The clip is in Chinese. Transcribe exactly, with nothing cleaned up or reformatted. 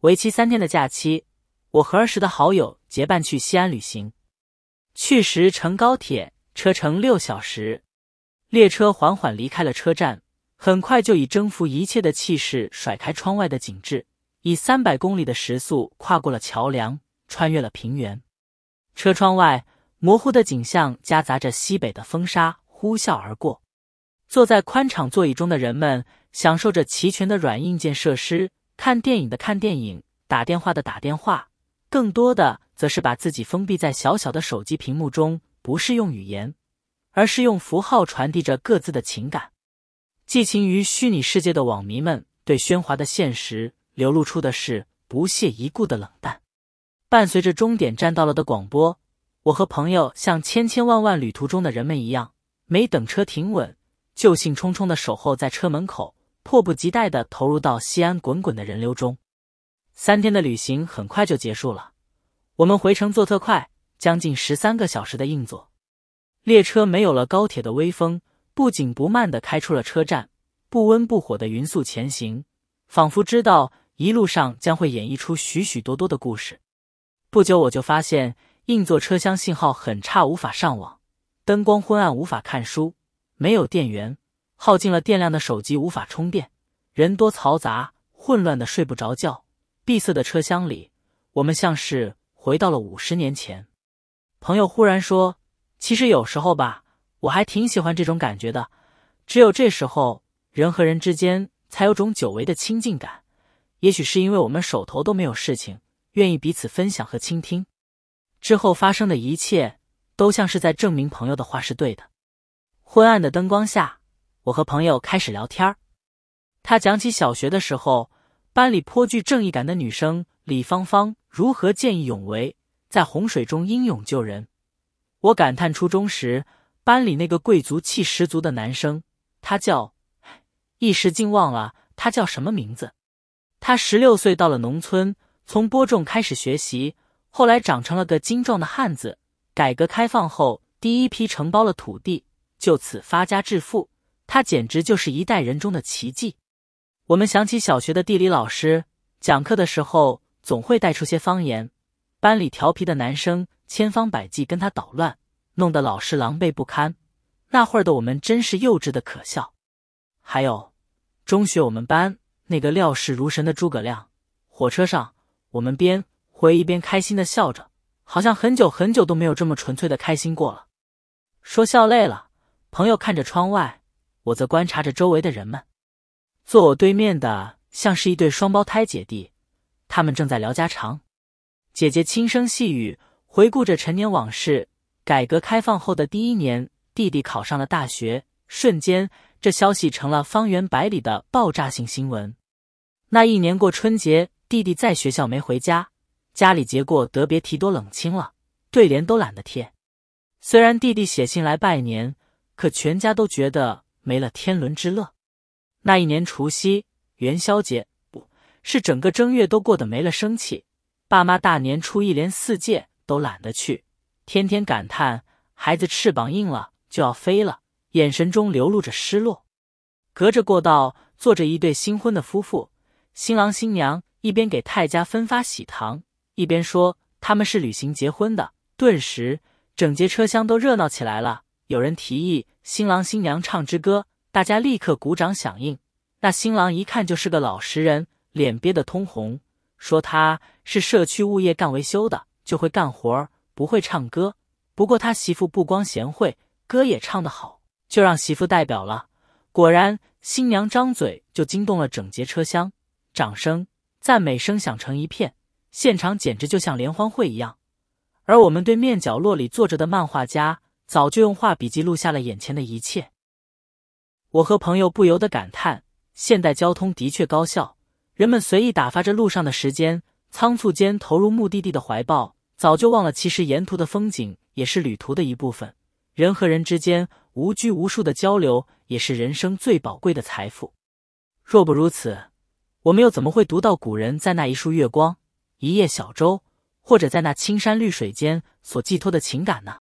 为期三天的假期，我和儿时的好友结伴去西安旅行。去时乘高铁，车程六小时。列车缓缓离开了车站，很快就以征服一切的气势甩开窗外的景致，以三百公里的时速跨过了桥梁，穿越了平原。车窗外模糊的景象夹杂着西北的风沙呼啸而过。坐在宽敞座椅中的人们享受着齐全的软硬件设施，看电影的看电影，打电话的打电话，更多的则是把自己封闭在小小的手机屏幕中，不是用语言，而是用符号传递着各自的情感。寄情于虚拟世界的网迷们对喧哗的现实流露出的是不屑一顾的冷淡。伴随着终点站到了的广播，我和朋友像千千万万旅途中的人们一样，没等车停稳，就兴冲冲地守候在车门口，迫不及待地投入到西安滚滚的人流中。三天的旅行很快就结束了，我们回程坐特快，将近十三个小时的硬座。列车没有了高铁的威风，不紧不慢地开出了车站，不温不火地匀速前行，仿佛知道一路上将会演绎出许许多多的故事。不久我就发现硬座车厢信号很差，无法上网，灯光昏暗，无法看书，没有电源，耗尽了电量的手机无法充电，人多嘈杂，混乱的睡不着觉。闭塞的车厢里，我们像是回到了五十年前。朋友忽然说，其实有时候吧，我还挺喜欢这种感觉的，只有这时候，人和人之间才有种久违的亲近感。也许是因为我们手头都没有事情，愿意彼此分享和倾听。之后发生的一切都像是在证明朋友的话是对的。昏暗的灯光下，我和朋友开始聊天。他讲起小学的时候，班里颇具正义感的女生李芳芳如何见义勇为，在洪水中英勇救人。我感叹初中时班里那个贵族气十足的男生，他叫……一时竟忘了他叫什么名字。他十六岁到了农村，从播种开始学习，后来长成了个精壮的汉子。改革开放后，第一批承包了土地，就此发家致富。他简直就是一代人中的奇迹。我们想起小学的地理老师，讲课的时候总会带出些方言，班里调皮的男生千方百计跟他捣乱，弄得老师狼狈不堪。那会儿的我们真是幼稚的可笑。还有中学我们班那个料事如神的诸葛亮，火车上我们边回一边开心的笑着，好像很久很久都没有这么纯粹的开心过了。说笑累了，朋友看着窗外，我则观察着周围的人们。坐我对面的像是一对双胞胎姐弟，他们正在聊家常。姐姐轻声细语，回顾着陈年往事。改革开放后的第一年，弟弟考上了大学，瞬间这消息成了方圆百里的爆炸性新闻。那一年过春节，弟弟在学校没回家，家里结过得别提多冷清了，对联都懒得贴。虽然弟弟写信来拜年，可全家都觉得没了天伦之乐。那一年除夕、元宵节，不是整个正月都过得没了生气。爸妈大年初一连四届都懒得去，天天感叹孩子翅膀硬了就要飞了，眼神中流露着失落。隔着过道坐着一对新婚的夫妇，新郎新娘一边给太家分发喜糖，一边说他们是旅行结婚的。顿时整节车厢都热闹起来了，有人提议新郎新娘唱支歌，大家立刻鼓掌响应。那新郎一看就是个老实人，脸憋得通红，说他是社区物业干维修的，就会干活，不会唱歌。不过他媳妇不光贤惠，歌也唱得好，就让媳妇代表了。果然新娘张嘴就惊动了整节车厢，掌声赞美声响成一片，现场简直就像联欢会一样。而我们对面角落里坐着的漫画家早就用画笔记录下了眼前的一切。我和朋友不由得感叹，现代交通的确高效，人们随意打发着路上的时间，仓促间投入目的地的怀抱，早就忘了其实沿途的风景也是旅途的一部分。人和人之间无拘无束的交流也是人生最宝贵的财富。若不如此，我们又怎么会读到古人在那一束月光、一叶小舟，或者在那青山绿水间所寄托的情感呢？